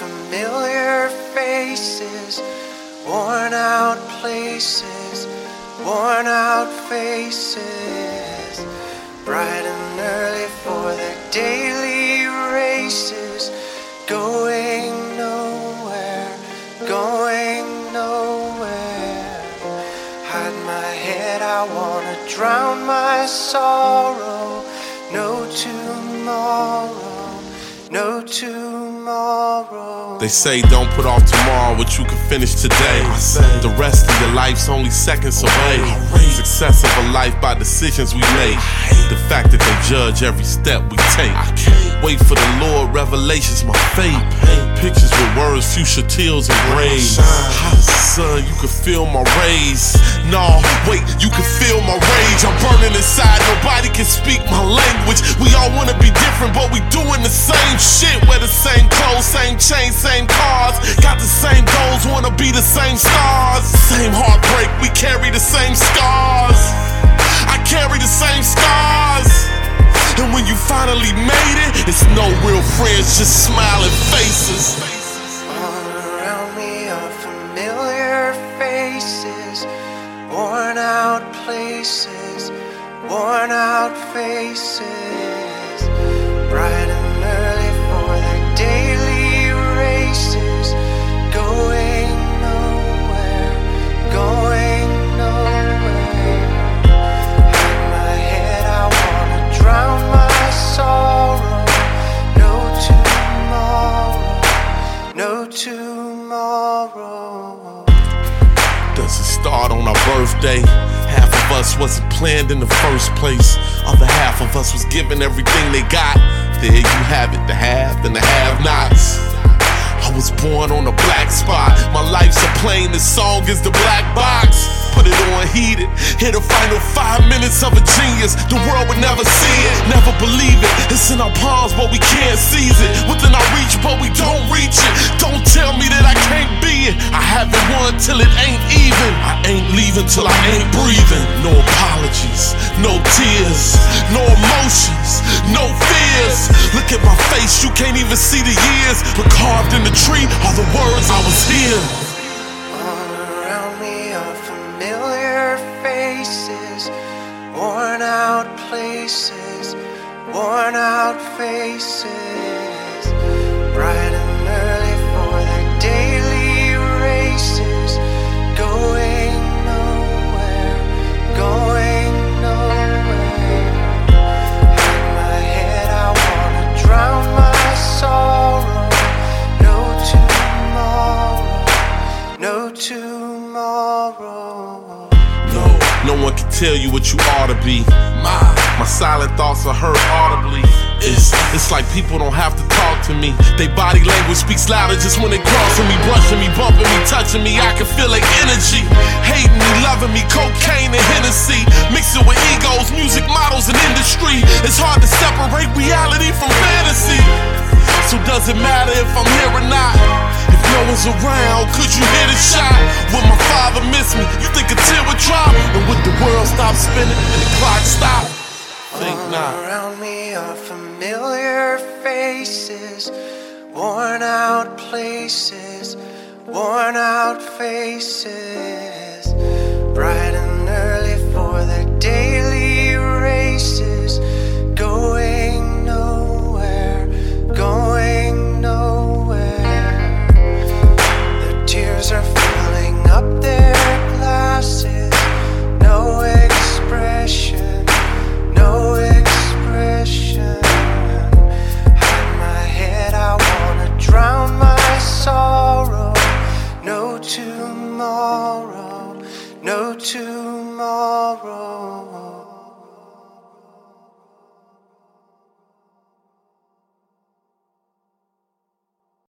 familiar faces, worn out places, worn out faces, bright and early for their daily races, going nowhere, going nowhere. Hide my head, I wanna drown my sorrow. No tomorrow, no tomorrow. They say don't put off tomorrow what you can finish today. The rest of your life's only seconds away. Success of a life by decisions we make. The fact that they judge every step we take. Wait for the Lord, revelation's my fate. Pictures with words, future tears engraved. Son, you can feel my rays. No, wait, you can feel my rage. I'm burning inside, nobody can speak my language. We all wanna be different, but we doing the same shit. Wear the same clothes, same chains, same cars. Got the same goals, wanna be the same stars. Same heartbreak, we carry the same scars. I carry the same scars. And when you finally made it, it's no real friends, just smiling faces. All around me are familiar faces, worn out places, worn out faces, bright and early for their daily races, going nowhere, going nowhere. In my head I wanna drown my sorrow. No tomorrow, no tomorrow. Does it start on our birthday? Half of us wasn't planned in the first place. Other half of us was given everything they got. There you have it, the have and the have-nots. I was born on a black spot. My life's a plane, this song is the black box. Put it on heated, hit the final 5 minutes of a genius. The world would never see it, never believe it. It's in our palms, but we can't seize it. Within our reach, but we don't reach it. Don't tell me that I can't be it. I haven't won till it ain't even. I ain't leaving till I ain't breathing. No apologies, no tears, no emotions, no fears. Look at my face, you can't even see the years. But carved in the tree are the words I was here. Familiar faces, worn out places, worn out faces, bright and early for their daily races, going nowhere, going nowhere. In my head I wanna drown my sorrow. No tomorrow, no tomorrow. No one can tell you what you ought to be. My silent thoughts are heard audibly. It's like people don't have to talk to me. They body language speaks louder just when they crossing me, brushing me, bumping me, touching me. I can feel their energy, hating me, loving me, cocaine and Hennessy, mixing with egos, music models and industry. It's hard to separate reality from fantasy. So does it matter if I'm here or not? If no one's around, could you hear the shot? Will my father miss me? You think a tear would drop? And would the world stop spinning and the clock stop? Think not. All around me are familiar faces, worn out places, worn out faces, bright and early for their daily races, going nowhere, going nowhere. Their tears are filling up their glasses, no expression, no expression. In my head I wanna drown my sorrow. No tomorrow, no tomorrow.